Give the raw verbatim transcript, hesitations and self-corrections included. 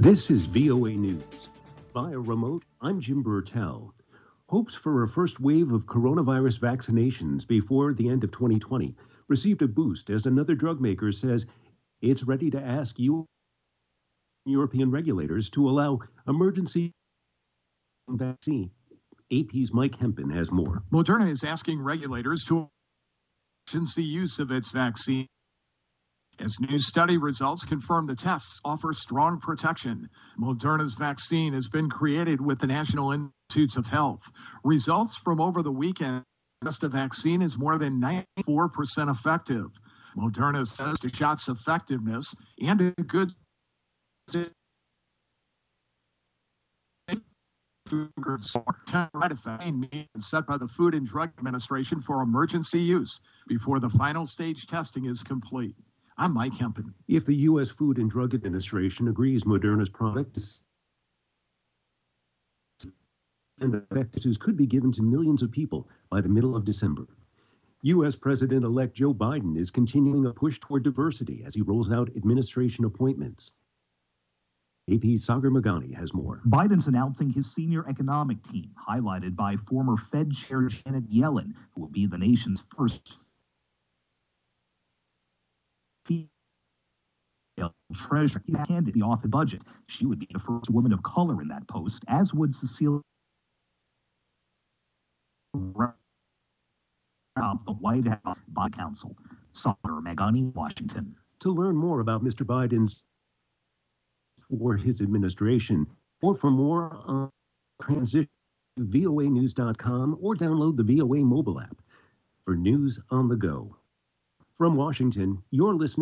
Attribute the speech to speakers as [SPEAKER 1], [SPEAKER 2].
[SPEAKER 1] This is V O A News. Via remote, I'm Jim Burtell. Hopes for a first wave of coronavirus vaccinations before the end of twenty twenty received a boost as another drug maker says it's ready to ask you European regulators to allow emergency vaccine. A P's Mike Hempen has more.
[SPEAKER 2] Moderna is asking regulators to emergency use of its vaccine, as new study results confirm the tests offer strong protection. Moderna's vaccine has been created with the National Institutes of Health. Results from over the weekend suggest the vaccine is more than ninety-four percent effective. Moderna says the shot's effectiveness and a good set by the Food and Drug Administration for emergency use before the final stage testing is complete. I'm Mike Hempen.
[SPEAKER 1] If the U S Food and Drug Administration agrees Moderna's product is and vaccines could be given to millions of people by the middle of December. U S President-elect Joe Biden is continuing a push toward diversity as he rolls out administration appointments. A P's Sagar Magani has more.
[SPEAKER 3] Biden's announcing his senior economic team, highlighted by former Fed Chair Janet Yellen, who will be the nation's first treasurer. He handed the off the budget. She would be the first woman of color in that post, as would Cecilia, the White House by Council. Sagar Magani, Washington.
[SPEAKER 1] To learn more about Mister Biden's for his administration, or for more on transition, V O A news dot com, or download the V O A mobile app for news on the go. From Washington, you're listening